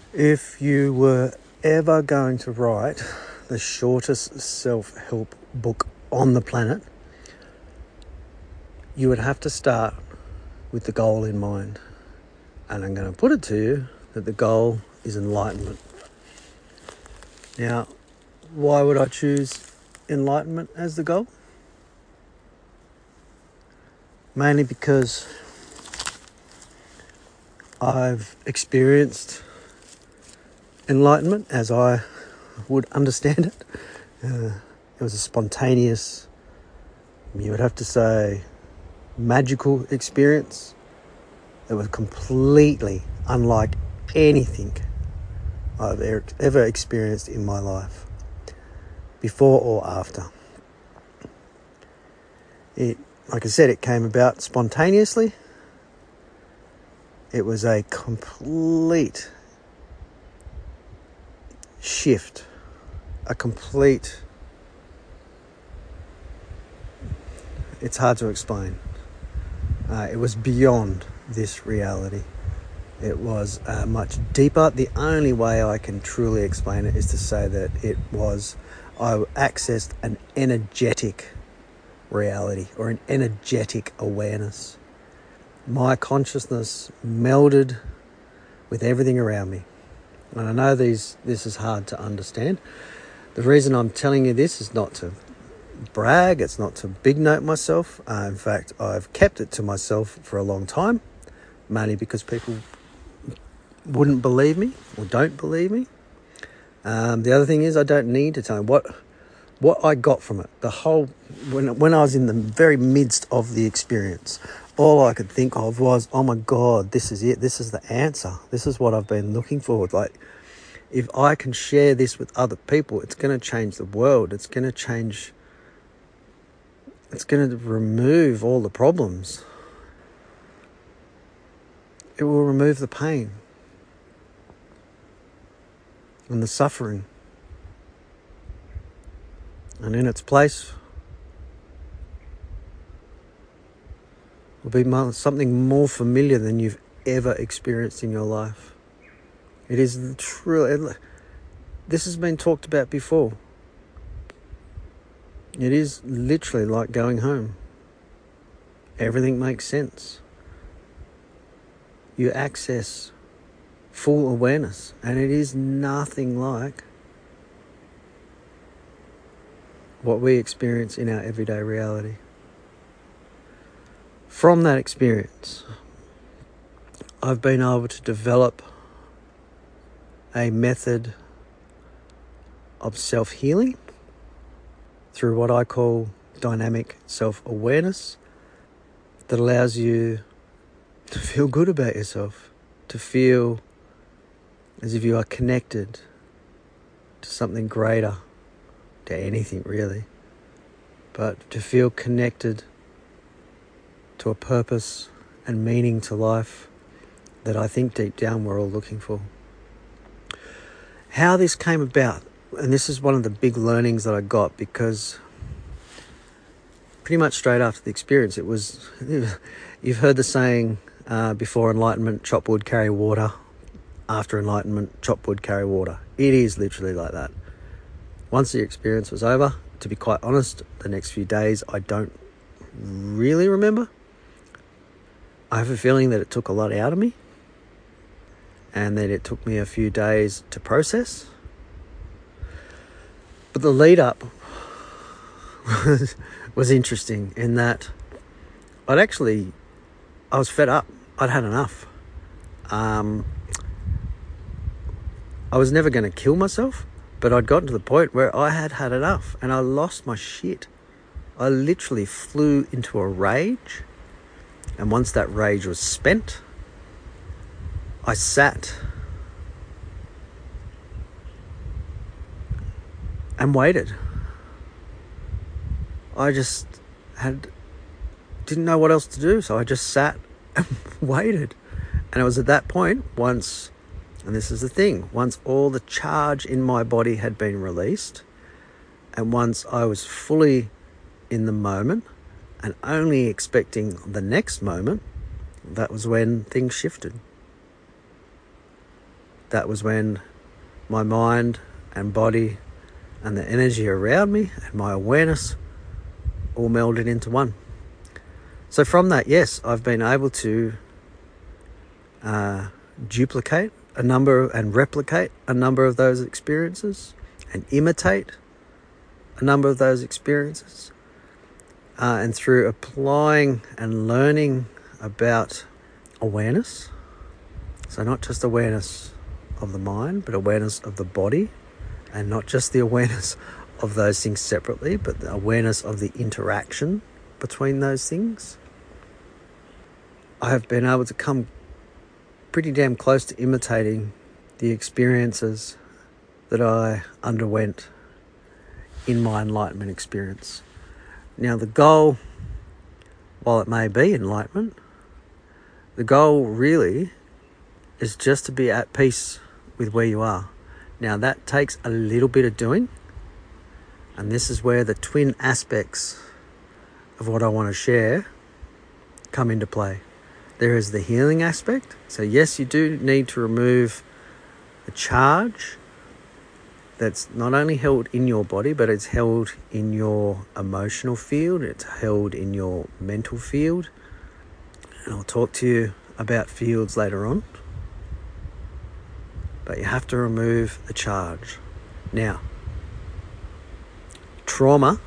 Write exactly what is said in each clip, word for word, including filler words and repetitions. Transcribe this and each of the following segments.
If you were ever going to write the shortest self-help book on the planet, you would have to start with the goal in mind. And I'm going to put it to you that the goal is enlightenment. Now, why would I choose enlightenment as the goal? Mainly because I've experienced enlightenment as I would understand it. Uh, it was a spontaneous, you would have to say, magical experience that was completely unlike anything I've ever experienced in my life, before or after. It, like I said, it came about spontaneously. It was a complete shift, a complete, it's hard to explain. Uh, it was beyond this reality. It was uh, much deeper. The only way I can truly explain it is to say that it was, I accessed an energetic reality or an energetic awareness. My consciousness melded with everything around me. And I know these this is hard to understand. The reason I'm telling you this is not to brag, it's not to big note myself. Uh, in fact, I've kept it to myself for a long time, mainly because people wouldn't believe me or don't believe me. Um, the other thing is I don't need to tell them what what I got from it. The whole when when I was in the very midst of the experience, all I could think of was, oh my God, this is it. This is the answer. This is what I've been looking for. Like, if I can share this with other people, it's going to change the world. It's going to change. It's going to remove all the problems. It will remove the pain and the suffering. And in its place will be something more familiar than you've ever experienced in your life. It is truly, this has been talked about before. It is literally like going home. Everything makes sense. You access full awareness, and it is nothing like what we experience in our everyday reality. From that experience, I've been able to develop a method of self-healing through what I call dynamic self-awareness that allows you to feel good about yourself, to feel as if you are connected to something greater, to anything really, but to feel connected to a purpose and meaning to life that I think deep down we're all looking for. How this came about, and this is one of the big learnings that I got, because pretty much straight after the experience, it was, you've heard the saying, uh, before enlightenment, chop wood, carry water. After enlightenment, chop wood, carry water. It is literally like that. Once the experience was over, to be quite honest, the next few days I don't really remember. I have a feeling that it took a lot out of me and that it took me a few days to process. But the lead up was, was interesting in that I'd actually, I was fed up. I'd had enough. Um, I was never going to kill myself, but I'd gotten to the point where I had had enough and I lost my shit. I literally flew into a rage. And once that rage was spent, I sat and waited. I just had, didn't know what else to do, so I just sat and waited. And it was at that point, once, and this is the thing, once all the charge in my body had been released, and once I was fully in the moment, and only expecting the next moment, that was when things shifted. that was when my mind and body and the energy around me and my awareness all melded into one. So from that, yes, I've been able to uh, duplicate a number and replicate a number of those experiences and imitate a number of those experiences. Uh, and through applying and learning about awareness, so not just awareness of the mind, but awareness of the body, and not just the awareness of those things separately, but the awareness of the interaction between those things, I have been able to come pretty damn close to imitating the experiences that I underwent in my enlightenment experience. Now, the goal, while it may be enlightenment, the goal really is just to be at peace with where you are. Now, that takes a little bit of doing, and this is where the twin aspects of what I want to share come into play. There is the healing aspect. So yes, you do need to remove the charge that's not only held in your body, but it's held in your emotional field, it's held in your mental field. And I'll talk to you about fields later on. But you have to remove the charge. Now, trauma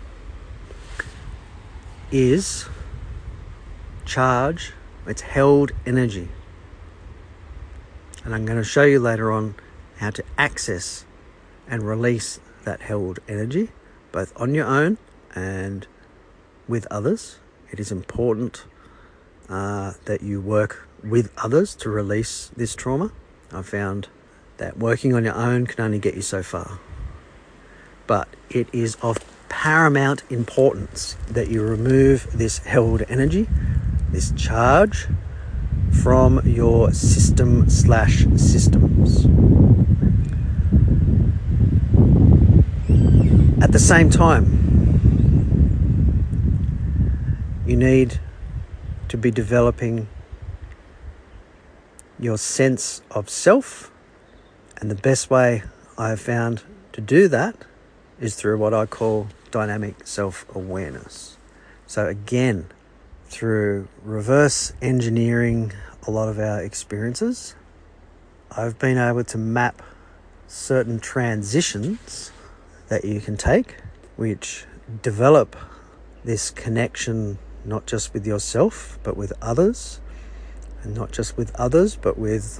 is charge, it's held energy. And I'm going to show you later on how to access and release that held energy, both on your own and with others. It is important uh, that you work with others to release this trauma. I've found that working on your own can only get you so far. But it is of paramount importance that you remove this held energy, this charge, from your system slash systems. At the same time, you need to be developing your sense of self, and the best way I have found to do that is through what I call dynamic self-awareness. So again, through reverse engineering a lot of our experiences, I've been able to map certain transitions that you can take, which develop this connection not just with yourself, but with others, and not just with others, but with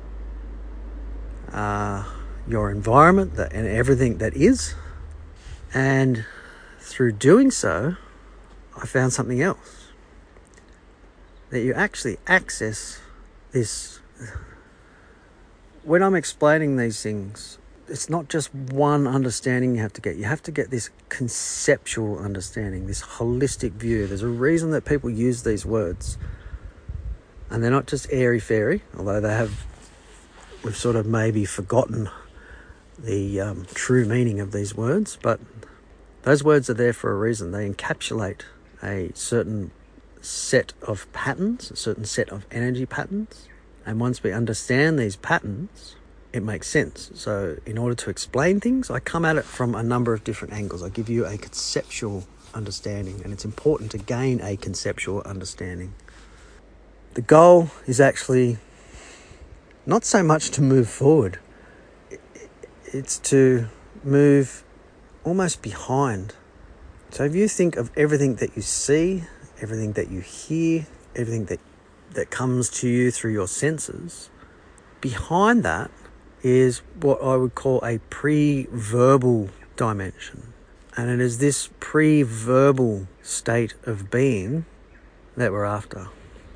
uh, your environment that, and everything that is. And through doing so, I found something else, that you actually access this. When I'm explaining these things, it's not just one understanding you have to get. You have to get this conceptual understanding, this holistic view. There's a reason that people use these words. And they're not just airy-fairy, although they have, we've sort of maybe forgotten the um, true meaning of these words. But those words are there for a reason. They encapsulate a certain set of patterns, a certain set of energy patterns. And once we understand these patterns, it makes sense. So in order to explain things, I come at it from a number of different angles. I give you a conceptual understanding, and it's important to gain a conceptual understanding. The goal is actually not so much to move forward. It's to move almost behind. So if you think of everything that you see, everything that you hear, everything that, that comes to you through your senses, behind that is what I would call a pre-verbal dimension. And it is this pre-verbal state of being that we're after.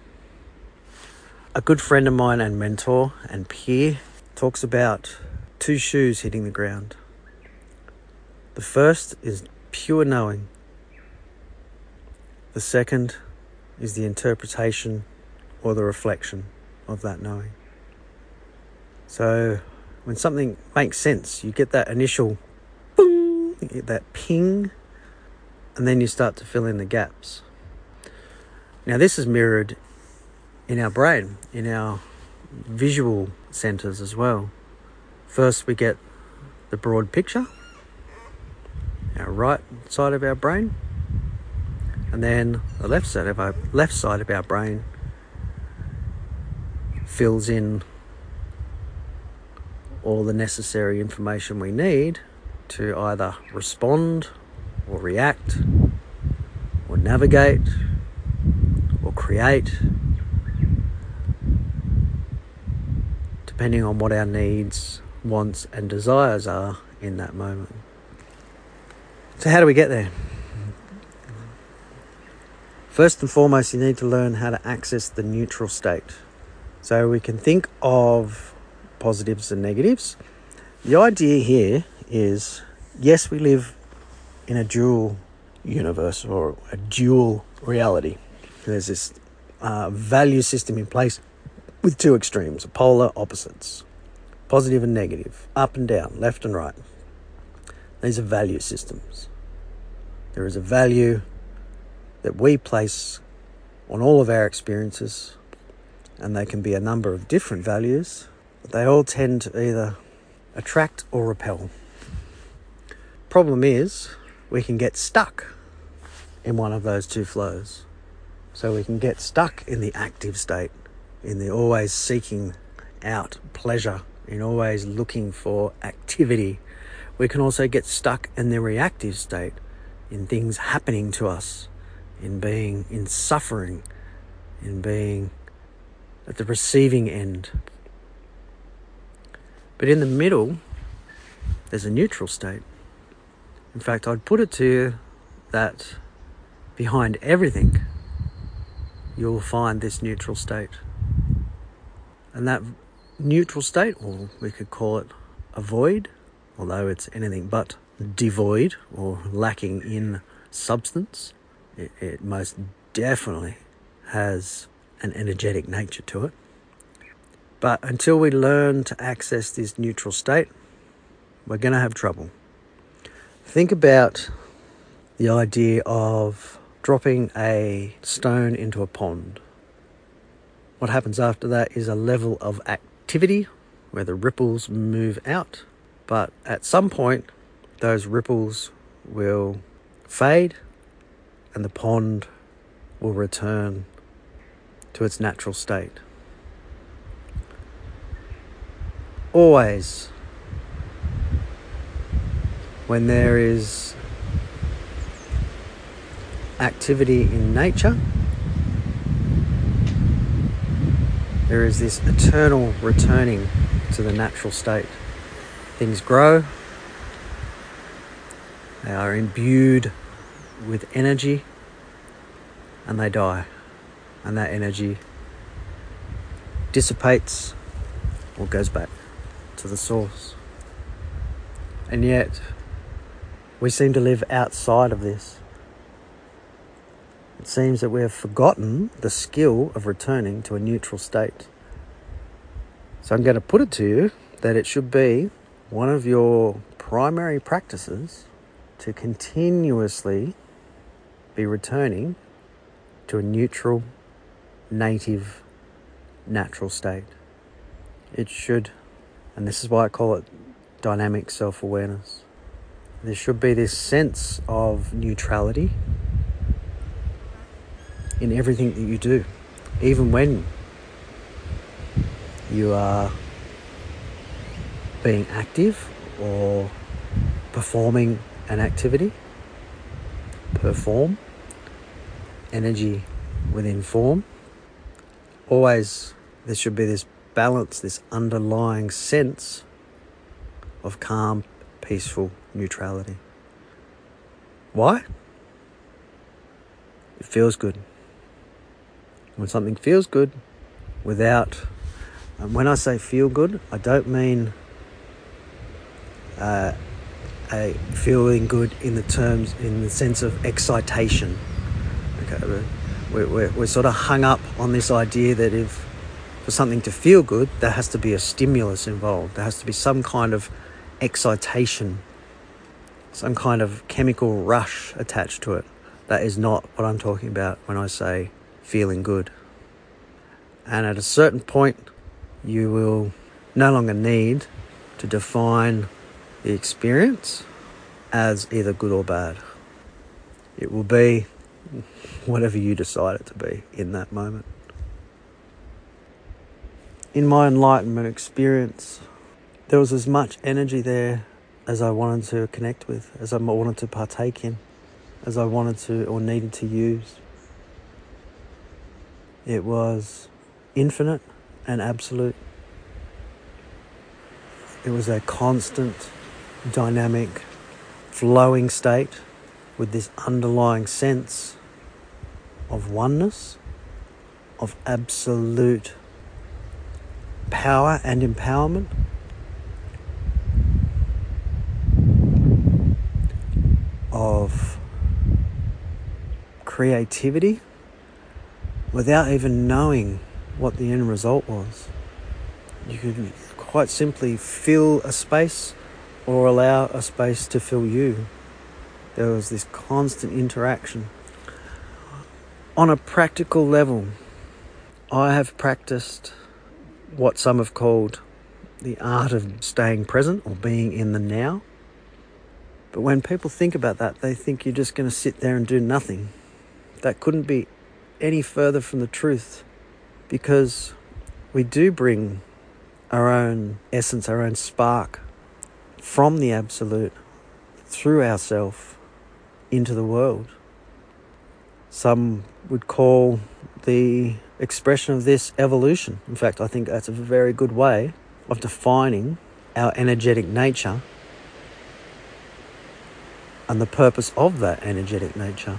A good friend of mine and mentor and peer talks about two shoes hitting the ground. The first is pure knowing. The second is the interpretation or the reflection of that knowing. So when something makes sense, you get that initial boom, you get that ping, and then you start to fill in the gaps. Now this is mirrored in our brain, in our visual centers as well. First we get the broad picture, our right side of our brain, and then the left side of our left side of our brain fills in all the necessary information we need to either respond or react or navigate or create, depending on what our needs, wants and desires are in that moment. So how do we get there? First and foremost, you need to learn how to access the neutral state. So we can think of positives and negatives. The idea here is, yes, we live in a dual universe or a dual reality. There's this uh, value system in place with two extremes, polar opposites, positive and negative, up and down, left and right. These are value systems. There is a value that we place on all of our experiences, and they can be a number of different values, but they all tend to either attract or repel. Problem is, we can get stuck in one of those two flows. So we can get stuck in the active state, in the always seeking out pleasure, in always looking for activity. We can also get stuck in the reactive state, in things happening to us, in being in suffering, in being at the receiving end. But in the middle, there's a neutral state. In fact, I'd put it to you that behind everything, you'll find this neutral state. And that neutral state, or we could call it a void, although it's anything but devoid or lacking in substance, it, it most definitely has an energetic nature to it. But until we learn to access this neutral state, we're going to have trouble. Think about the idea of dropping a stone into a pond. What happens after that is a level of activity where the ripples move out, but at some point those ripples will fade and the pond will return to its natural state. Always, when there is activity in nature, there is this eternal returning to the natural state. Things grow, they are imbued with energy, and they die. And that energy dissipates or goes back to the source. And yet, we seem to live outside of this. It seems that we have forgotten the skill of returning to a neutral state. So I'm going to put it to you that it should be one of your primary practices to continuously be returning to a neutral, native, natural state. It should, and this is why I call it dynamic self-awareness. There should be this sense of neutrality in everything that you do, even when you are being active or performing an activity. Perform, energy within form. Always there should be this balance, this underlying sense of calm, peaceful neutrality. Why? It feels good. When something feels good, without, and when I say feel good, I don't mean uh, a feeling good in the terms, in the sense of excitation. Okay, we're, we're, we're sort of hung up on this idea that if for something to feel good, there has to be a stimulus involved. There has to be some kind of excitation, some kind of chemical rush attached to it. That is not what I'm talking about when I say feeling good. And at a certain point, You will no longer need to define the experience as either good or bad. It will be whatever you decide it to be in that moment. In my enlightenment experience, there was as much energy there as I wanted to connect with, as I wanted to partake in, as I wanted to or needed to use. It was infinite and absolute. It was a constant, dynamic, flowing state with this underlying sense of oneness, of absolute power and empowerment. Of creativity without even knowing what the end result was. You could quite simply fill a space or allow a space to fill you. There was this constant interaction. On a practical level, I have practiced what some have called the art of staying present or being in the now. But when people think about that, they think you're just going to sit there and do nothing. That couldn't be any further from the truth, because we do bring our own essence, our own spark from the absolute through ourself into the world. Some would call the expression of this evolution. In fact, I think that's a very good way of defining our energetic nature and the purpose of that energetic nature.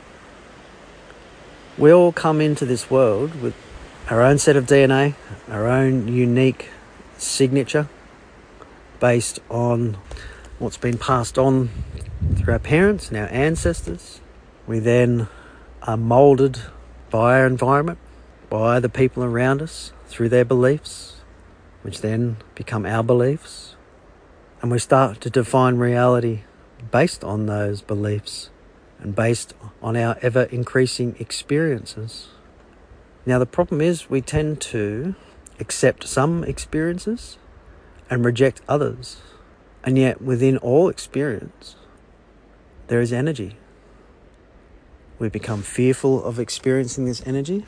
We all come into this world with our own set of D N A, our own unique signature based on what's been passed on through our parents and our ancestors. We then are moulded by our environment, by the people around us, through their beliefs, which then become our beliefs. And we start to define reality based on those beliefs and based on our ever-increasing experiences. Now, the problem is we tend to accept some experiences and reject others. And yet, within all experience, there is energy. We become fearful of experiencing this energy,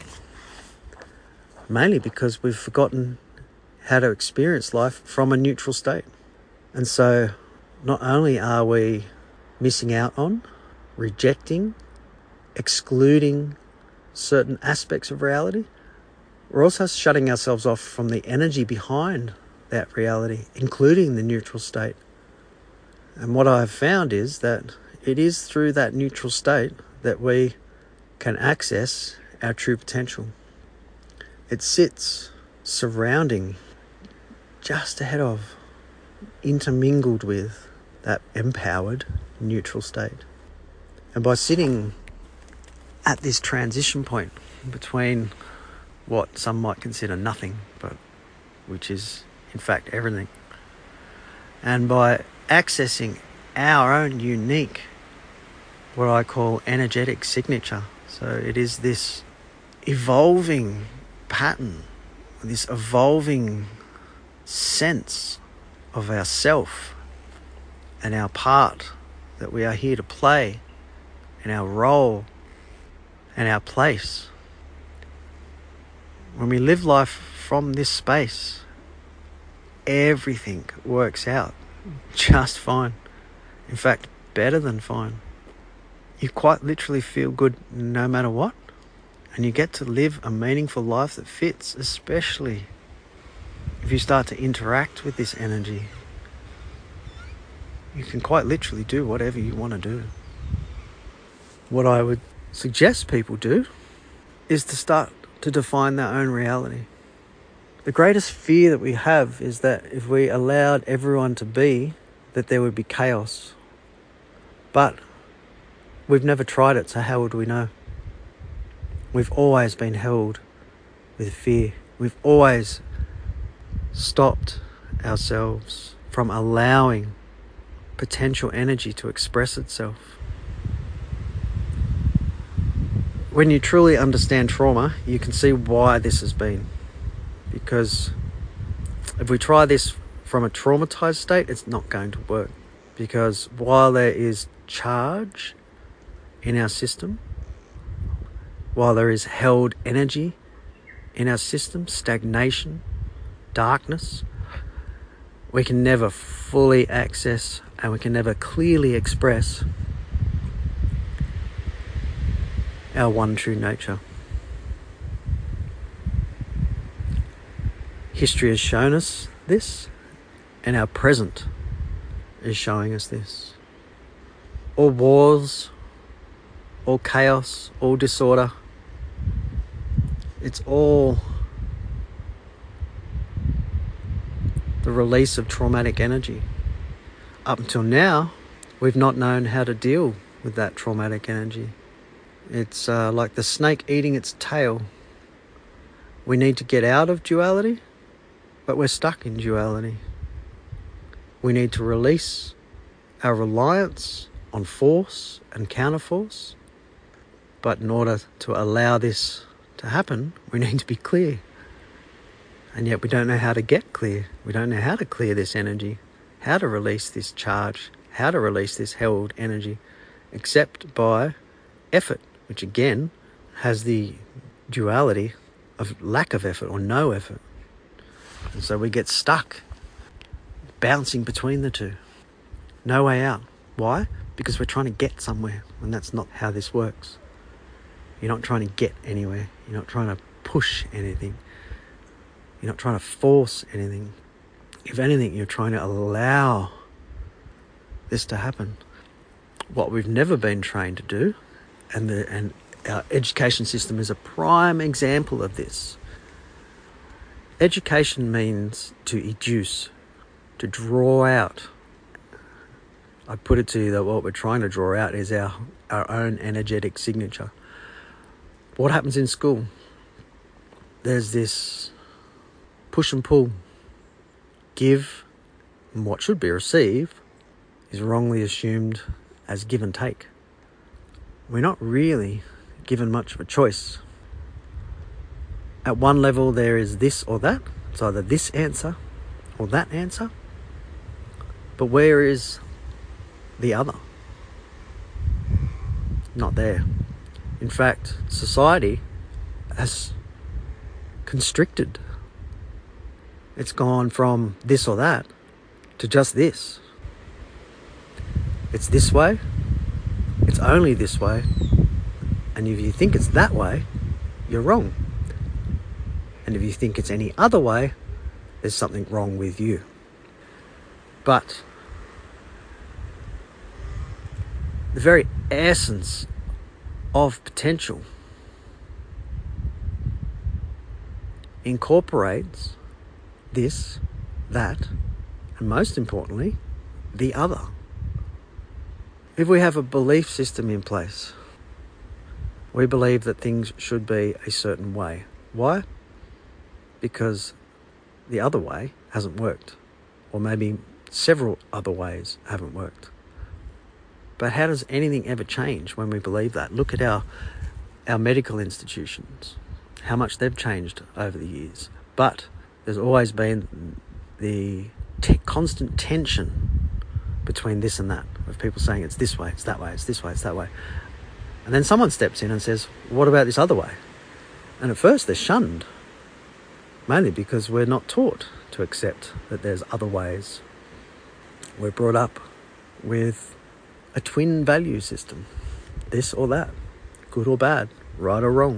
mainly because we've forgotten how to experience life from a neutral state. And so, not only are we missing out on, rejecting, excluding certain aspects of reality, we're also shutting ourselves off from the energy behind that reality, including the neutral state. And what I've found is that it is through that neutral state that we can access our true potential. It sits surrounding, just ahead of, intermingled with that empowered neutral state. And by sitting at this transition point between what some might consider nothing, but which is in fact everything, and by accessing our own unique, what I call energetic signature. So it is this evolving pattern, this evolving sense of ourself and our part that we are here to play, and our role and our place. When we live life from this space, everything works out just fine. In fact, better than fine. You quite literally feel good no matter what, and you get to live a meaningful life that fits, especially if you start to interact with this energy. You can quite literally do whatever you want to do. What I would suggest people do is to start to define their own reality. The greatest fear that we have is that if we allowed everyone to be, that there would be chaos. But we've never tried it, so how would we know? We've always been held with fear. We've always stopped ourselves from allowing potential energy to express itself. When you truly understand trauma, you can see why this has been. Because If we try this from a traumatized state, it's not going to work, because while there is charge in our system, while there is held energy in our system, stagnation, darkness, we can never fully access and we can never clearly express our one true nature. History has shown us this, and our present is showing us this. All wars, all chaos, all disorder, it's all the release of traumatic energy. Up until now, we've not known how to deal with that traumatic energy. It's uh, like the snake eating its tail. We need to get out of duality, but we're stuck in duality. We need to release our reliance on force and counterforce, but in order to allow this to happen, we need to be clear. And yet we don't know how to get clear. We don't know how to clear this energy, how to release this charge, how to release this held energy, except by effort, which again has the duality of lack of effort or no effort. And so we get stuck bouncing between the two. No way out. Why? Because we're trying to get somewhere, and that's not how this works. You're not trying to get anywhere. You're not trying to push anything. You're not trying to force anything. If anything, you're trying to allow this to happen. What we've never been trained to do, and the and our education system is a prime example of this. Education means to educe, to draw out. I put it to you that what we're trying to draw out is our, our own energetic signature. What happens in school? There's this push and pull. Give, and what should be receive, is wrongly assumed as give and take. We're not really given much of a choice. At one level, there is this or that. It's either this answer or that answer. But where is the other? Not there. In fact, society has constricted. It's gone from this or that to just this. It's this way. It's only this way. And if you think it's that way, you're wrong. And if you think it's any other way, there's something wrong with you. But the very essence of potential incorporates this, that, and most importantly, the other. If we have a belief system in place, we believe that things should be a certain way. Why? Because the other way hasn't worked, or maybe several other ways haven't worked. But how does anything ever change when we believe that? Look at our our medical institutions, how much they've changed over the years. But there's always been the te- constant tension between this and that, of people saying it's this way, it's that way, it's this way, it's that way. And then someone steps in and says, what about this other way? And at first they're shunned, mainly because we're not taught to accept that there's other ways. We're brought up with a twin value system, this or that, good or bad, right or wrong.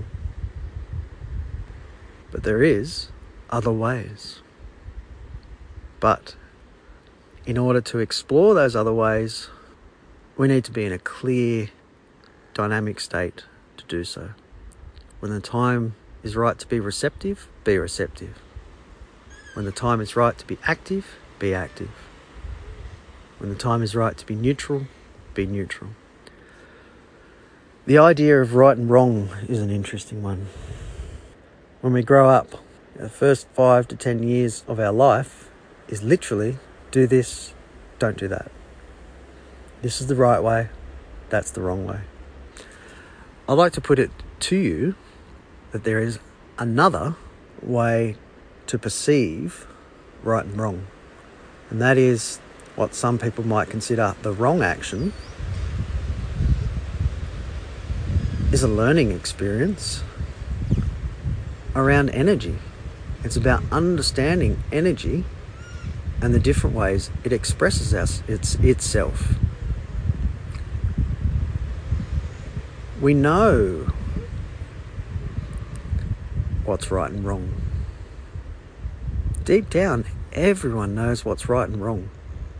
But there is other ways. But in order to explore those other ways, we need to be in a clear, dynamic state to do so. When the time is right to be receptive, be receptive. When the time is right to be active, be active. When the time is right to be neutral, be neutral. The idea of right and wrong is an interesting one. When we grow up, the first five to ten years of our life is literally do this, don't do that. This is the right way, that's the wrong way. I'd like to put it to you that there is another way to perceive right and wrong. And that is what some people might consider the wrong action is a learning experience around energy. It's about understanding energy and the different ways it expresses us, it's itself. We know what's right and wrong. Deep down, everyone knows what's right and wrong.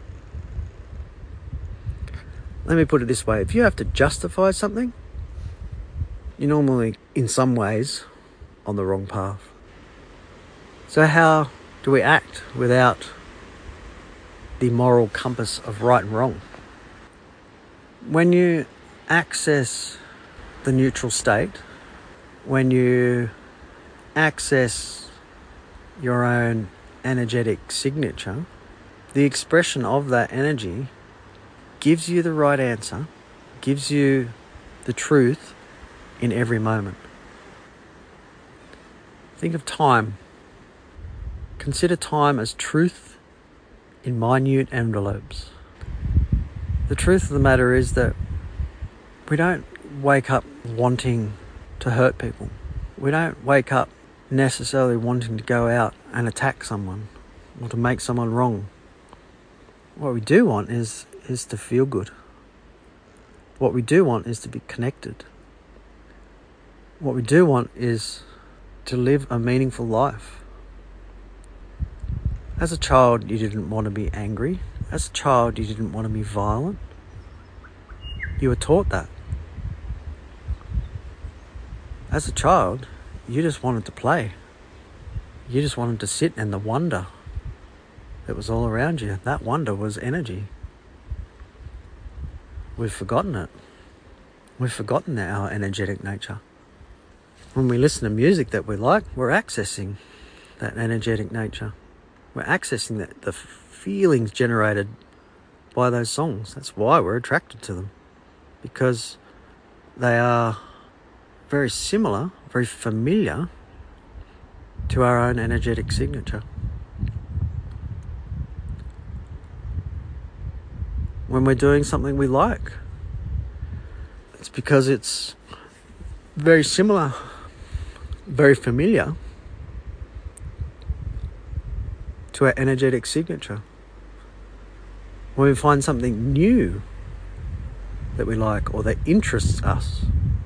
Let me put it this way. If you have to justify something, you're normally, in some ways, on the wrong path. So how do we act without the moral compass of right and wrong? When you access the neutral state, when you access your own energetic signature, the expression of that energy gives you the right answer, gives you the truth in every moment. Think of time. Consider time as truth in minute envelopes. The truth of the matter is that we don't wake up wanting to hurt people. We don't wake up necessarily wanting to go out and attack someone or to make someone wrong. What we do want is, is to feel good. What we do want is to be connected. What we do want is to live a meaningful life. As a child, you didn't want to be angry. As a child, you didn't want to be violent. You were taught that. As a child, you just wanted to play. You just wanted to sit in the wonder that was all around you. That wonder was energy. We've forgotten it. We've forgotten our energetic nature. When we listen to music that we like, we're accessing that energetic nature. We're accessing the, the feelings generated by those songs. That's why we're attracted to them. Because they are very similar, very familiar to our own energetic signature. When we're doing something we like, it's because it's very similar, very familiar to our energetic signature. When we find something new that we like or that interests us,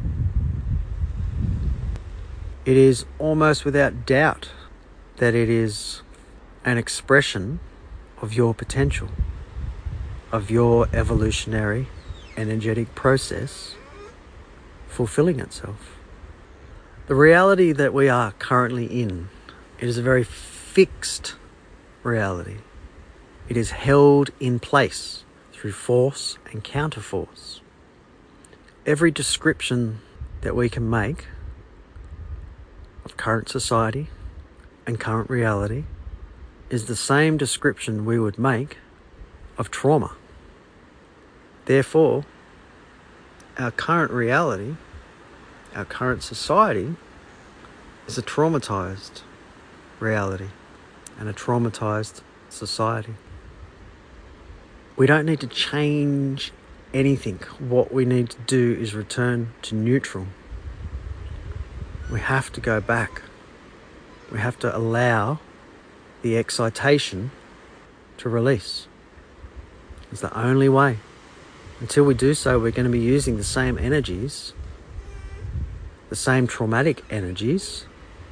it is almost without doubt that it is an expression of your potential, of your evolutionary energetic process fulfilling itself. The reality that we are currently in, it is a very fixed reality. It is held in place through force and counterforce. Every description that we can make of current society and current reality is the same description we would make of trauma. Therefore, our current reality, our current society, is a traumatized reality and a traumatized society. We don't need to change anything. What we need to do is return to neutral. We have to go back. We have to allow the excitation to release. It's the only way. Until we do so, we're going to be using the same energies, the same traumatic energies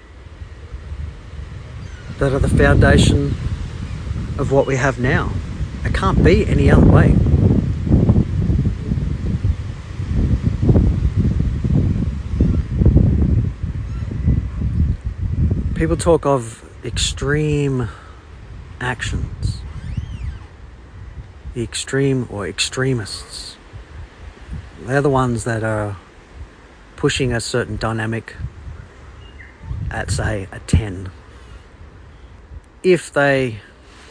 that are the foundation of what we have now. It can't be any other way. People talk of extreme actions, the extreme or extremists. They're the ones that are pushing a certain dynamic at, say, a ten. If they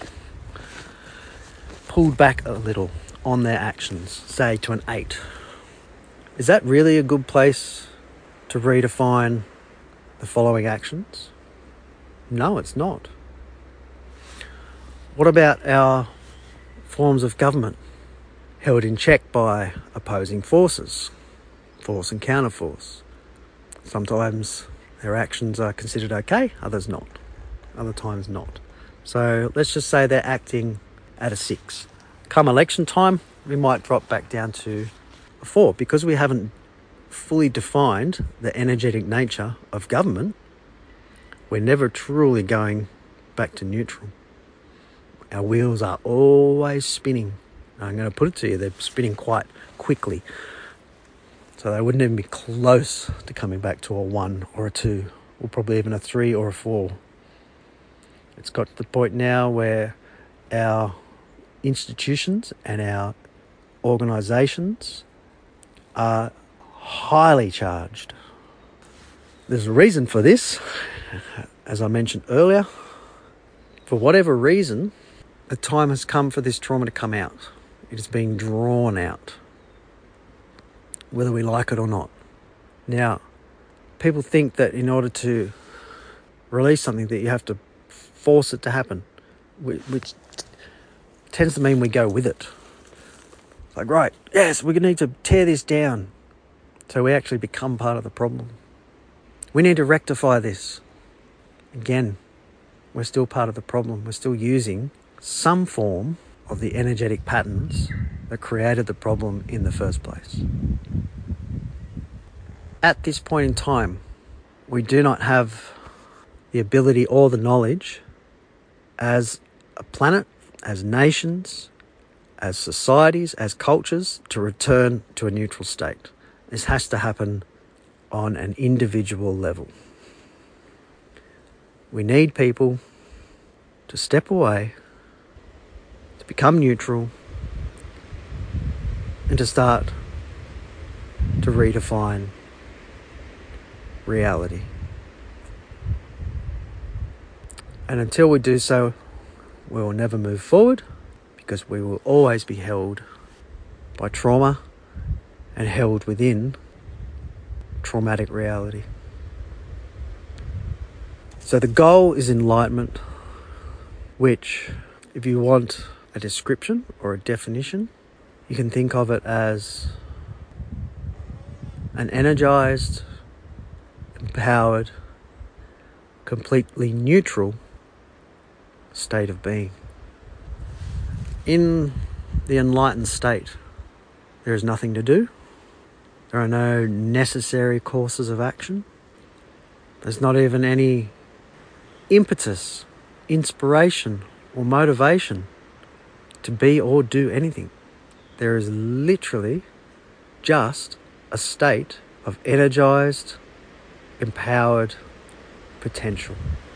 pulled back a little on their actions, say to an eight, is that really a good place to redefine the following actions? No, it's not. What about our forms of government? Held in check by opposing forces, force and counterforce. Sometimes their actions are considered okay, others not. Other times not. So let's just say they're acting at a six. Come election time, we might drop back down to a four because we haven't fully defined the energetic nature of government. We're never truly going back to neutral. Our wheels are always spinning. I'm going to put it to you, they're spinning quite quickly. So they wouldn't even be close to coming back to a one or a two, or probably even a three or a four. It's got to the point now where our institutions and our organisations are highly charged. There's a reason for this. As I mentioned earlier, for whatever reason, the time has come for this trauma to come out. It is being drawn out, whether we like it or not. Now, people think that in order to release something that you have to force it to happen, which tends to mean we go with it. It's like, right, yes, we need to tear this down so we actually become part of the problem. We need to rectify this. Again, we're still part of the problem. We're still using some form of the energetic patterns that created the problem in the first place. At this point in time, we do not have the ability or the knowledge as a planet, as nations, as societies, as cultures, to return to a neutral state. This has to happen on an individual level. We need people to step away, to become neutral, and to start to redefine reality. And until we do so, we will never move forward, because we will always be held by trauma and held within traumatic reality. So the goal is enlightenment, which, if you want a description or a definition, you can think of it as an energized, empowered, completely neutral state of being. In the enlightened state, there is nothing to do. There are no necessary courses of action. There's not even any impetus, inspiration, or motivation to be or do anything. There is literally just a state of energized, empowered potential.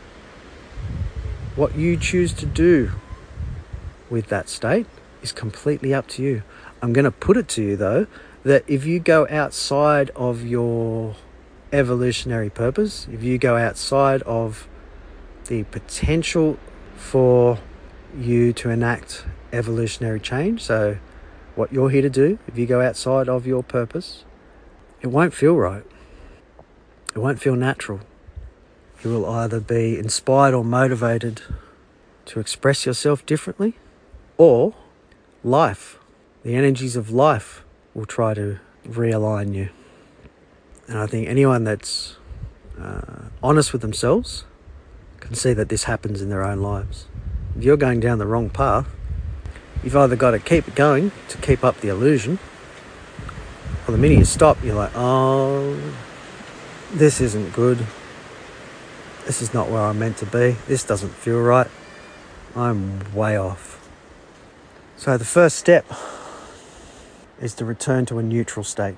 What you choose to do with that state is completely up to you. I'm going to put it to you, though, that if you go outside of your evolutionary purpose, if you go outside of the potential for you to enact evolutionary change, so what you're here to do, if you go outside of your purpose, it won't feel right. It won't feel natural. You will either be inspired or motivated to express yourself differently, or life, the energies of life, will try to realign you. And I think anyone that's uh, honest with themselves can see that this happens in their own lives. If you're going down the wrong path, you've either got to keep it going to keep up the illusion, or the minute you stop, you're like, oh, this isn't good. This is not where I'm meant to be. This doesn't feel right. I'm way off. So the first step is to return to a neutral state.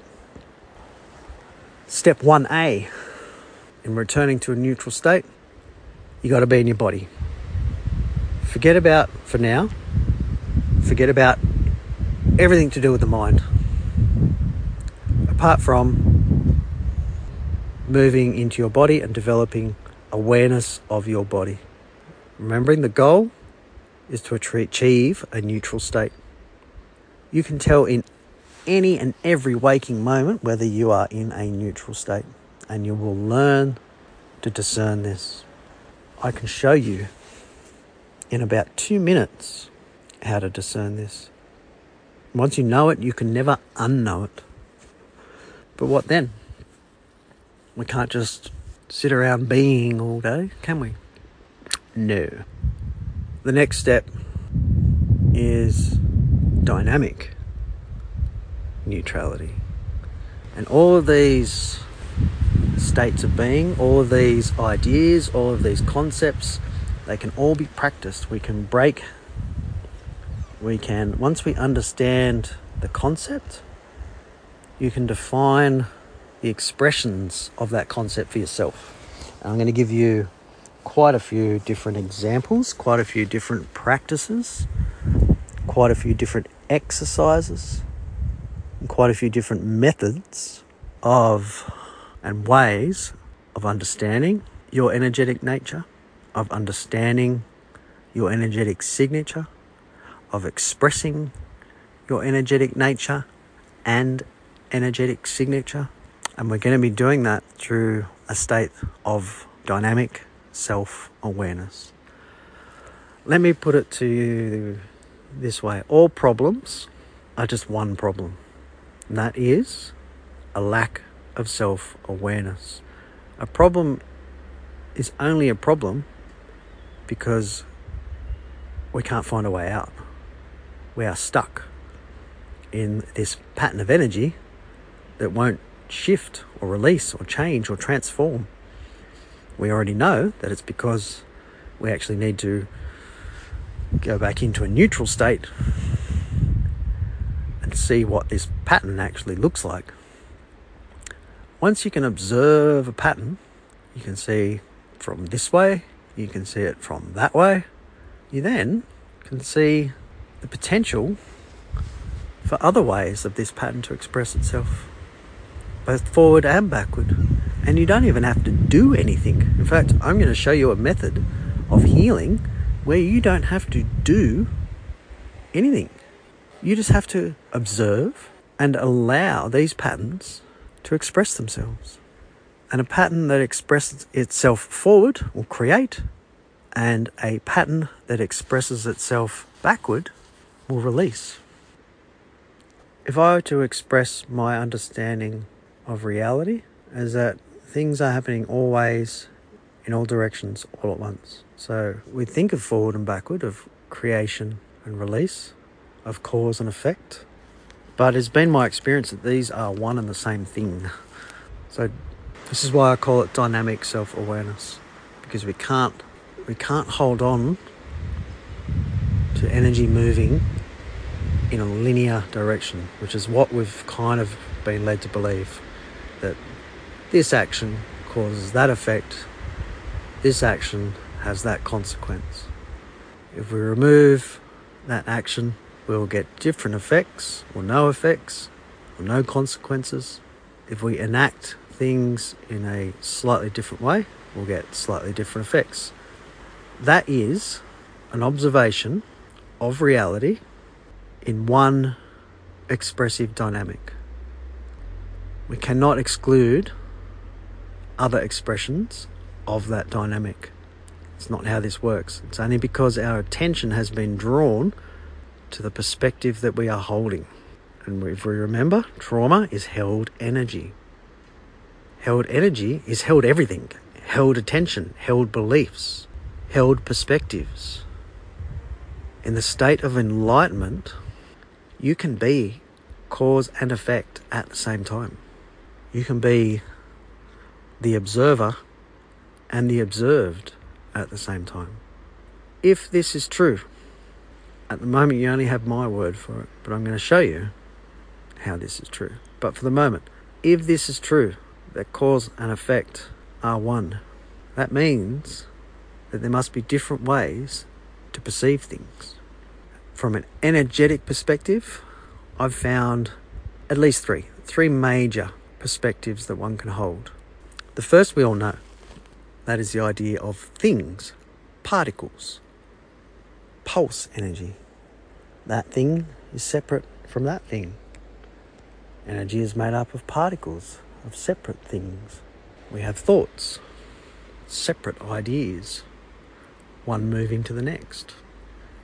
Step one A in returning to a neutral state, you got to be in your body. Forget about, for now, forget about everything to do with the mind. Apart from moving into your body and developing awareness of your body. Remembering the goal is to achieve a neutral state. You can tell in any and every waking moment whether you are in a neutral state, and you will learn to discern this. I can show you in about two minutes how to discern this. Once you know it, you can never unknow it. But what then? We can't just sit around being all day, can we? No. The next step is dynamic neutrality. And all of these states of being, all of these ideas, all of these concepts, they can all be practiced. We can break, we can, once we understand the concept, you can define the expressions of that concept for yourself. And I'm going to give you quite a few different examples, quite a few different practices, quite a few different exercises, and quite a few different methods of and ways of understanding your energetic nature, of understanding your energetic signature, of expressing your energetic nature and energetic signature. And we're going to be doing that through a state of dynamic self-awareness. Let me put it to you this way. All problems are just one problem, and that is a lack of self-awareness. A problem is only a problem because we can't find a way out. We are stuck in this pattern of energy that won't shift or release or change or transform. We already know that it's because we actually need to go back into a neutral state and see what this pattern actually looks like. Once you can observe a pattern, you can see from this way, you can see it from that way, you then can see the potential for other ways of this pattern to express itself, both forward and backward. And you don't even have to do anything. In fact, I'm going to show you a method of healing where you don't have to do anything. You just have to observe and allow these patterns to express themselves. And a pattern that expresses itself forward will create, and a pattern that expresses itself backward will release. If I were to express my understanding of reality as that things are happening always in all directions all at once. So we think of forward and backward, of creation and release, of cause and effect. But it's been my experience that these are one and the same thing. So this is why I call it dynamic self-awareness, because we can't we can't hold on to energy moving in a linear direction, which is what we've kind of been led to believe, that this action causes that effect, this action has that consequence. If we remove that action, we'll get different effects or no effects or no consequences. If we enact things in a slightly different way, we'll get slightly different effects. That is an observation of reality in one expressive dynamic. We cannot exclude other expressions of that dynamic. It's not how this works. It's only because our attention has been drawn to the perspective that we are holding. And if we remember, trauma is held energy. Held energy is held everything. Held attention, held beliefs, held perspectives. In the state of enlightenment, you can be cause and effect at the same time. You can be the observer and the observed at the same time. If this is true, at the moment you only have my word for it, but I'm going to show you how this is true. But for the moment, if this is true, that cause and effect are one, that means that there must be different ways to perceive things. From an energetic perspective, I've found at least three, three major perspectives that one can hold. The first we all know. That is the idea of things, particles, pulse energy. That thing is separate from that thing. Energy is made up of particles, of separate things. We have thoughts, separate ideas, one moving to the next.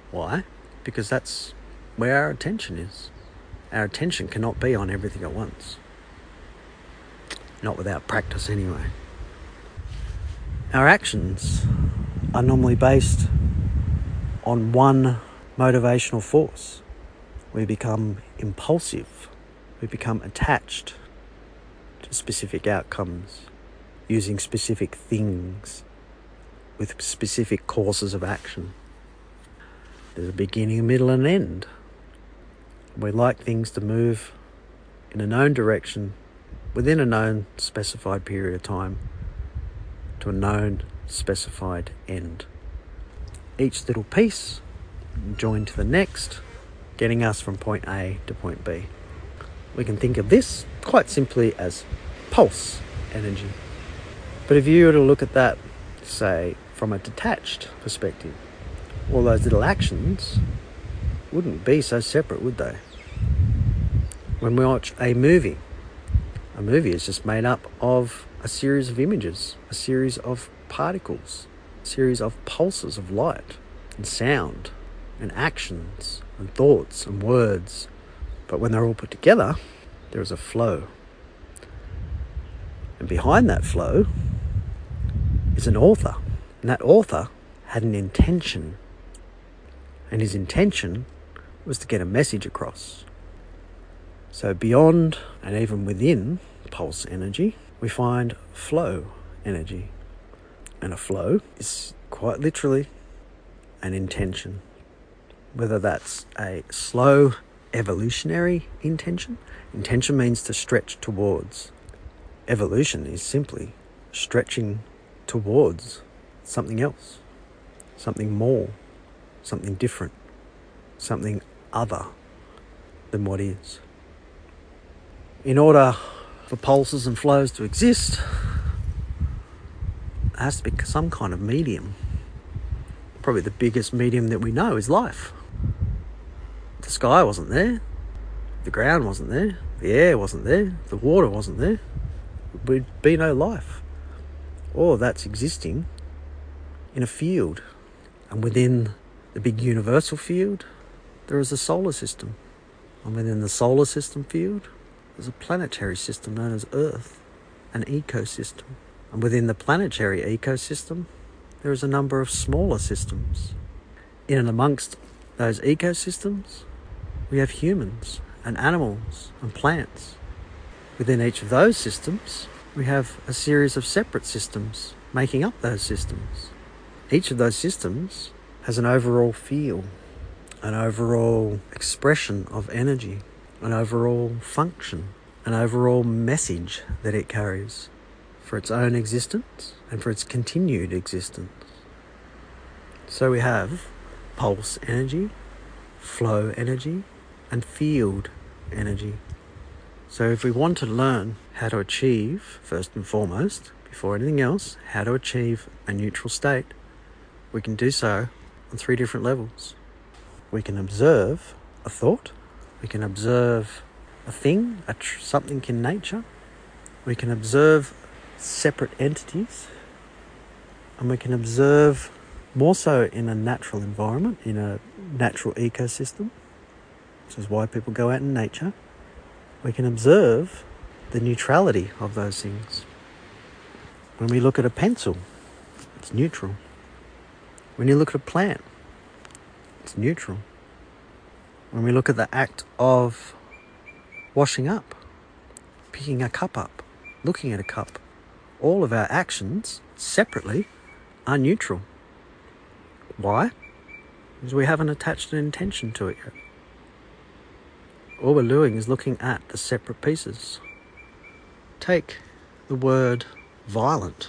Why? Because that's where our attention is. Our attention cannot be on everything at once. Not without practice anyway. Our actions are normally based on one motivational force. We become impulsive. We become attached to specific outcomes, using specific things with specific courses of action. There's a beginning, a middle, and an end. We like things to move in a known direction within a known specified period of time to a known specified end. Each little piece joined to the next, getting us from point A to point B. We can think of this quite simply as pulse energy. But if you were to look at that, say, from a detached perspective, all those little actions wouldn't be so separate, would they? When we watch a movie, a movie is just made up of a series of images, a series of particles, a series of pulses of light and sound and actions and thoughts and words. But when they're all put together, there is a flow. And behind that flow is an author. And that author had an intention. And his intention was to get a message across. So beyond and even within pulse energy, we find flow energy. And a flow is quite literally an intention. Whether that's a slow evolutionary intention. Intention means to stretch towards. Evolution is simply stretching towards something else, something more, something different, something other than what is. In order for pulses and flows to exist, there has to be some kind of medium. Probably the biggest medium that we know is life. The sky wasn't there, the ground wasn't there, the air wasn't there, the water wasn't there. There'd be no life. All of that's existing in a field. And within the big universal field, there is a solar system. And within the solar system field, there's a planetary system known as Earth, an ecosystem. And within the planetary ecosystem, there is a number of smaller systems. In and amongst those ecosystems, we have humans and animals and plants. Within each of those systems, we have a series of separate systems making up those systems. Each of those systems has an overall feel, an overall expression of energy, an overall function, an overall message that it carries for its own existence and for its continued existence. So we have pulse energy, flow energy, and field energy. So if we want to learn how to achieve, first and foremost, before anything else, how to achieve a neutral state, we can do so on three different levels. We can observe a thought, we can observe a thing, a tr- something in nature, we can observe separate entities, and we can observe more so in a natural environment, in a natural ecosystem, which is why people go out in nature. We can observe the neutrality of those things. When we look at a pencil, it's neutral. When you look at a plant, it's neutral. When we look at the act of washing up, picking a cup up, looking at a cup, all of our actions separately are neutral. Why? Because we haven't attached an intention to it yet. All we're doing is looking at the separate pieces. Take the word violent.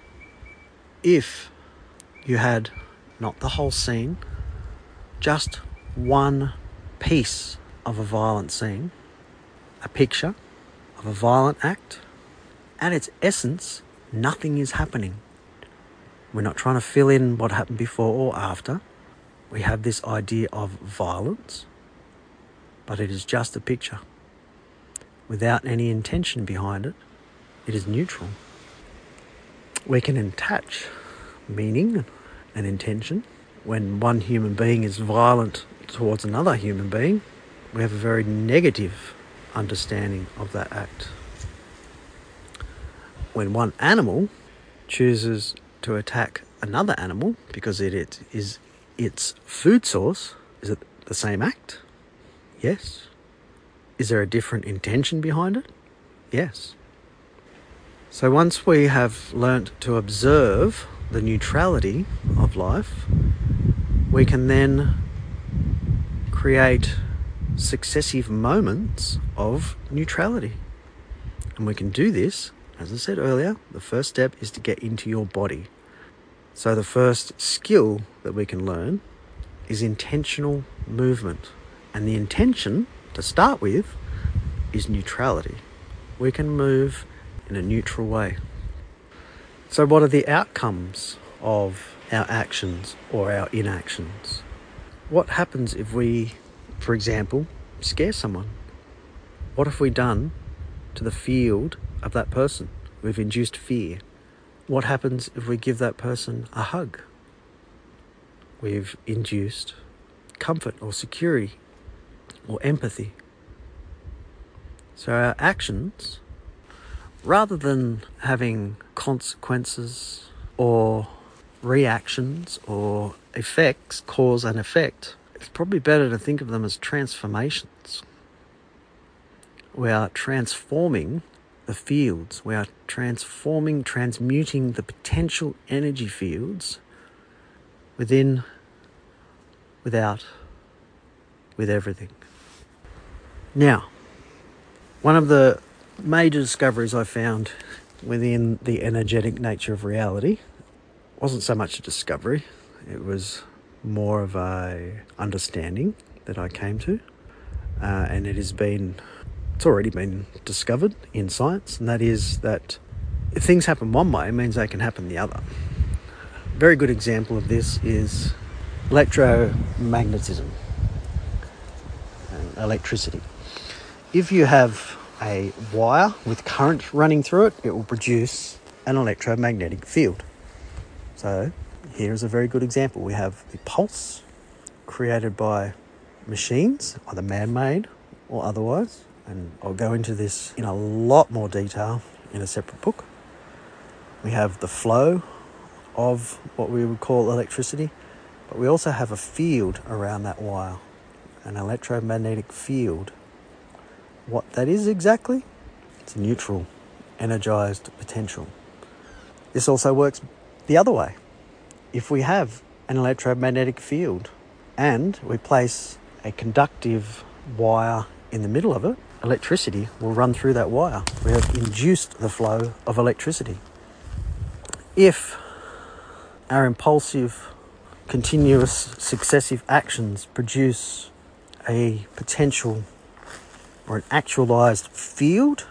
If you had not the whole scene, just one piece of a violent scene, a picture of a violent act, at its essence, nothing is happening. We're not trying to fill in what happened before or after. We have this idea of violence, but it is just a picture. Without any intention behind it, it is neutral. We can attach meaning and intention when one human being is violent towards another human being, we have a very negative understanding of that act. When one animal chooses to attack another animal because it, it is its food source, is it the same act? Yes. Is there a different intention behind it? Yes. So once we have learnt to observe the neutrality of life, we can then create successive moments of neutrality. And we can do this, as I said earlier, the first step is to get into your body. So the first skill that we can learn is intentional movement. And the intention, to start with, is neutrality. We can move in a neutral way. So what are the outcomes of our actions or our inactions? What happens if we, for example, scare someone? What have we done to the field of that person? We've induced fear. What happens if we give that person a hug? We've induced comfort or security or empathy. So our actions, rather than having consequences or reactions or effects, cause and effect, it's probably better to think of them as transformations. We are transforming the fields. We are transforming, transmuting the potential energy fields within, without, with everything. Now, one of the major discoveries I found within the energetic nature of reality wasn't so much a discovery, it was more of a understanding that I came to, uh, and it has been it's already been discovered in science, and that is that if things happen one way, it means they can happen the other. A very good example of this is electromagnetism and electricity. If you have a wire with current running through it, it will produce an electromagnetic field. So here's a very good example. We have the pulse created by machines, either man-made or otherwise, and I'll go into this in a lot more detail in a separate book. We have the flow of what we would call electricity, but we also have a field around that wire, an electromagnetic field. What that is exactly? It's a neutral, energized potential. This also works the other way. If we have an electromagnetic field and we place a conductive wire in the middle of it, electricity will run through that wire. We have induced the flow of electricity. If our impulsive, continuous, successive actions produce a potential or an actualized field,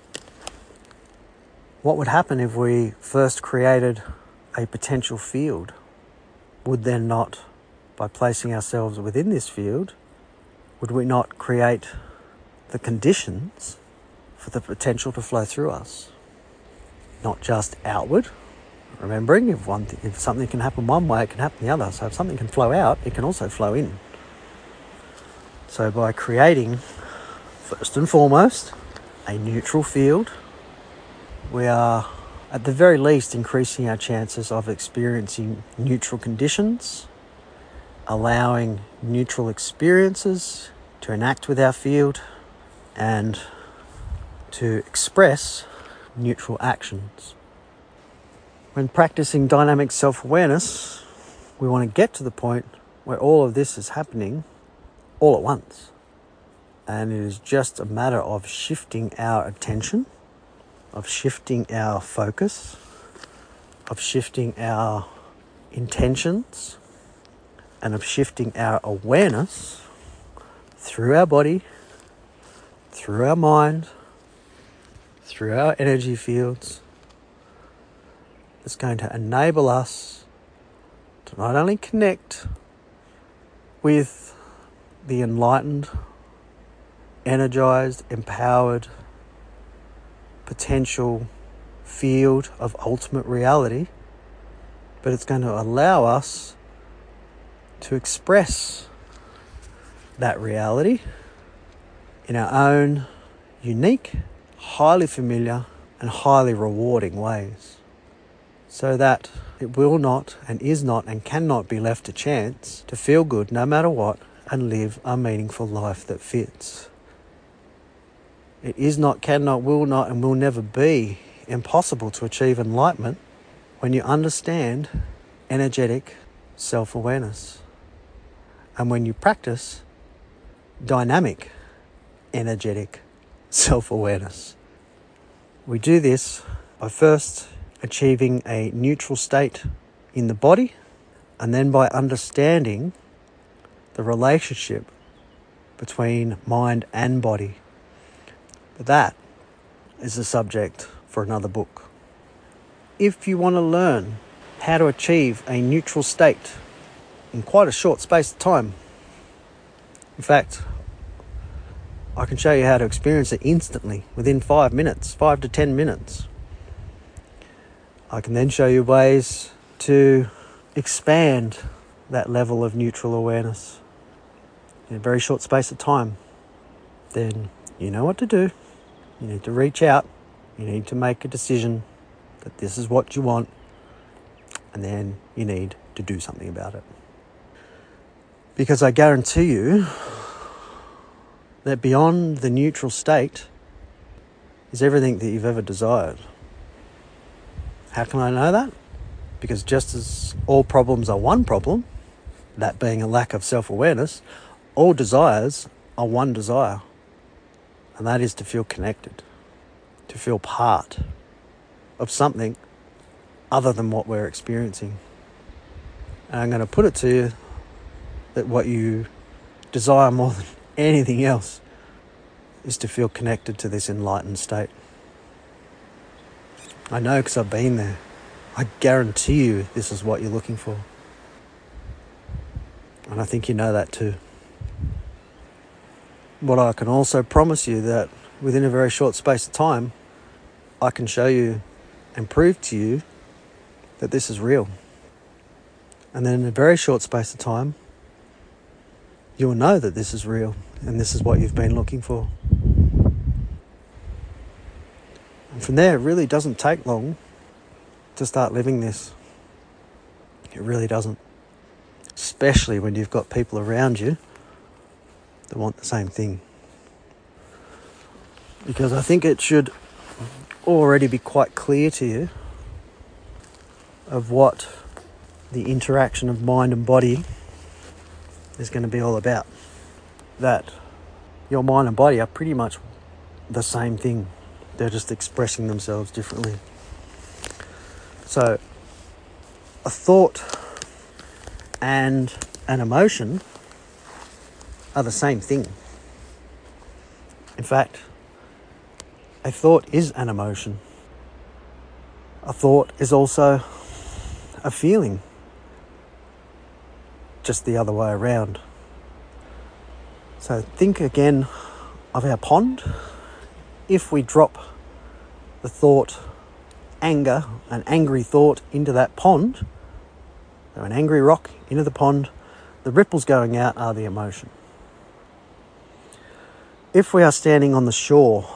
what would happen if we first created a potential field? Would then not, by placing ourselves within this field, would we not create the conditions for the potential to flow through us? Not just outward, remembering if one th- if something can happen one way, it can happen the other. So if something can flow out, it can also flow in. So by creating, first and foremost, a neutral field, we are at the very least increasing our chances of experiencing neutral conditions, allowing neutral experiences to enact with our field, and to express neutral actions. When practicing dynamic self-awareness, we want to get to the point where all of this is happening all at once. And it is just a matter of shifting our attention, of shifting our focus, of shifting our intentions, and of shifting our awareness through our body, through our mind, through our energy fields. It's going to enable us to not only connect with the enlightened, energized, empowered, potential field of ultimate reality, but it's going to allow us to express that reality in our own unique, highly familiar and highly rewarding ways, so that it will not and is not and cannot be left to chance to feel good no matter what and live a meaningful life that fits. It is not, cannot, will not and will never be impossible to achieve enlightenment when you understand energetic self-awareness and when you practice dynamic energetic self-awareness. We do this by first achieving a neutral state in the body, and then by understanding the relationship between mind and body. But that is a subject for another book. If you want to learn how to achieve a neutral state in quite a short space of time, in fact, I can show you how to experience it instantly, within five minutes, five to ten minutes. I can then show you ways to expand that level of neutral awareness in a very short space of time. Then you know what to do. You need to reach out. You need to make a decision that this is what you want. And then you need to do something about it. Because I guarantee you that beyond the neutral state is everything that you've ever desired. How can I know that? Because just as all problems are one problem, that being a lack of self-awareness, all desires are one desire. And that is to feel connected, to feel part of something other than what we're experiencing. And I'm going to put it to you that what you desire more than anything else is to feel connected to this enlightened state. I know because I've been there. I guarantee you this is what you're looking for. And I think you know that too. But I can also promise you that within a very short space of time, I can show you and prove to you that this is real. And then in a very short space of time, you will know that this is real and this is what you've been looking for. And from there, it really doesn't take long to start living this. It really doesn't. Especially when you've got people around you that want the same thing. Because I think it should already be quite clear to you of what the interaction of mind and body is going to be all about. That your mind and body are pretty much the same thing. They're just expressing themselves differently. So, a thought and an emotion are the same thing. In fact, a thought is an emotion. A thought is also a feeling. Just the other way around. So think again of our pond. If we drop the thought anger, an angry thought into that pond, so an angry rock into the pond, the ripples going out are the emotion. If we are standing on the shore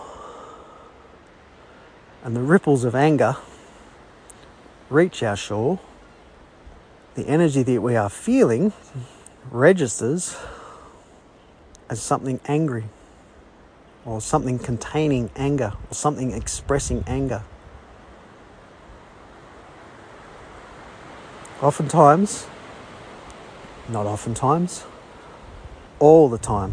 and the ripples of anger reach our shore, the energy that we are feeling registers as something angry, or something containing anger, or something expressing anger. Oftentimes, not oftentimes, all the time,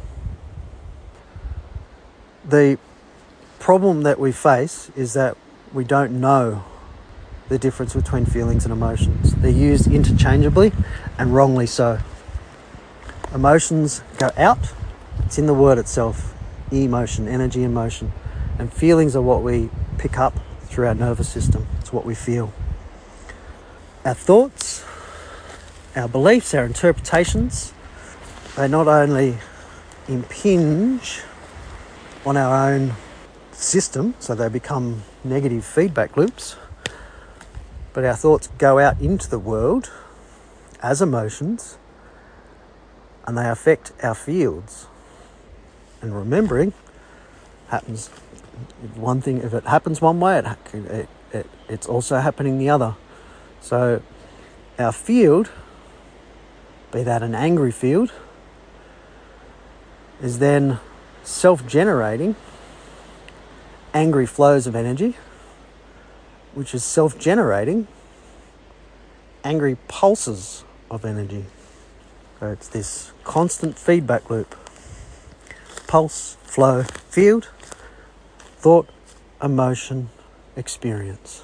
the problem that we face is that we don't know the difference between feelings and emotions. They're used interchangeably, and wrongly so. Emotions go out. It's in the word itself. Emotion, energy and motion. And feelings are what we pick up through our nervous system. It's what we feel. Our thoughts, our beliefs, our interpretations, they not only impinge on our own system, so they become negative feedback loops, but our thoughts go out into the world as emotions, and they affect our fields. And remembering happens one thing, if it happens one way, it, it, it it's also happening the other. So our field, be that an angry field, is then self-generating angry flows of energy, which is self-generating angry pulses of energy. So it's this constant feedback loop. Pulse, flow, field, thought, emotion, experience.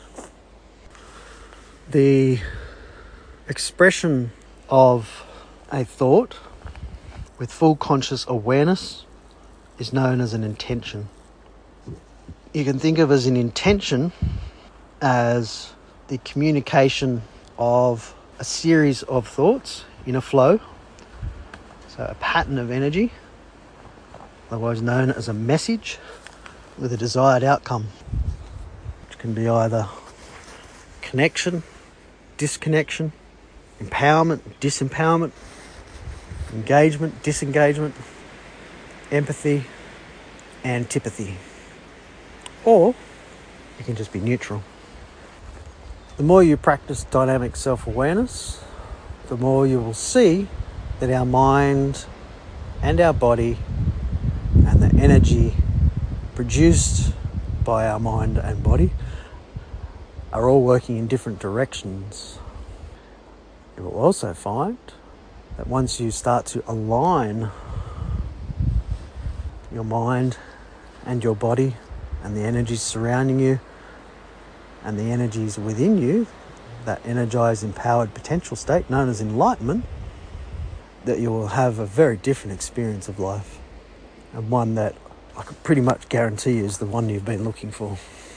The expression of a thought with full conscious awareness is known as an intention. You can think of as an intention as the communication of a series of thoughts in a flow, so a pattern of energy, otherwise known as a message with a desired outcome, which can be either connection, disconnection, empowerment, disempowerment, engagement, disengagement, empathy, antipathy. Or it can just be neutral. The more you practice dynamic self-awareness, the more you will see that our mind and our body and the energy produced by our mind and body are all working in different directions. You will also find that once you start to align your mind and your body and the energies surrounding you and the energies within you, that energized, empowered potential state known as enlightenment, that you will have a very different experience of life, and one that I can pretty much guarantee is the one you've been looking for.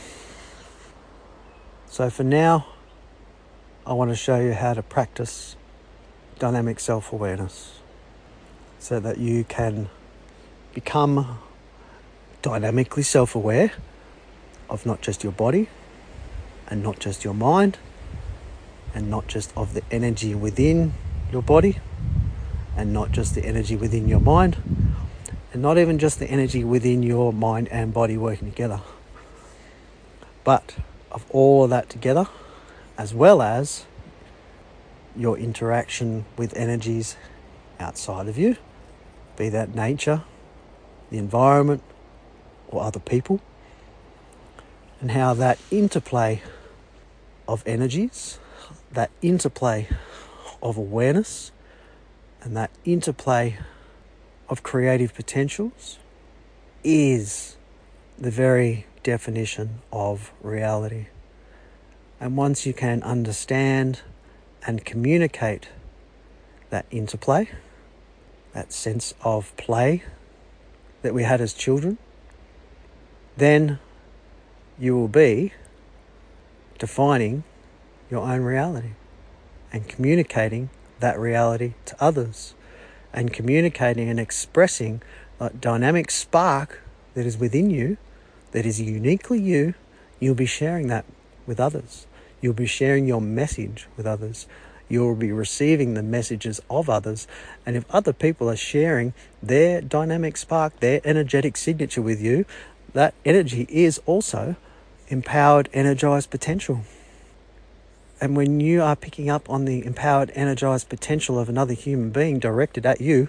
So for now, I want to show you how to practice dynamic self-awareness so that you can become dynamically self-aware of not just your body and not just your mind and not just of the energy within your body and not just the energy within your mind and not even just the energy within your mind and body working together, but of all of that together, as well as your interaction with energies outside of you, be that nature, the environment, or other people, and how that interplay of energies, that interplay of awareness, and that interplay of creative potentials is the very definition of reality. And once you can understand and communicate that interplay, that sense of play that we had as children, then you will be defining your own reality and communicating that reality to others and communicating and expressing that dynamic spark that is within you, that is uniquely you. You'll be sharing that with others. You'll be sharing your message with others. You'll be receiving the messages of others. And if other people are sharing their dynamic spark, their energetic signature with you, that energy is also empowered, energized potential. And when you are picking up on the empowered, energized potential of another human being directed at you,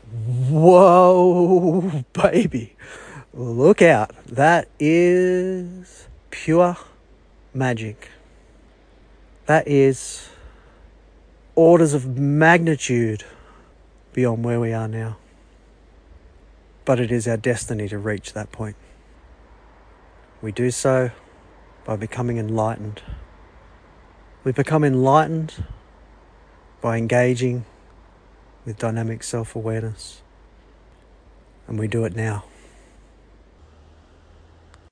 whoa, baby, look out. That is pure magic. That is orders of magnitude beyond where we are now. But it is our destiny to reach that point. We do so by becoming enlightened. We become enlightened by engaging with dynamic self-awareness. And we do it now.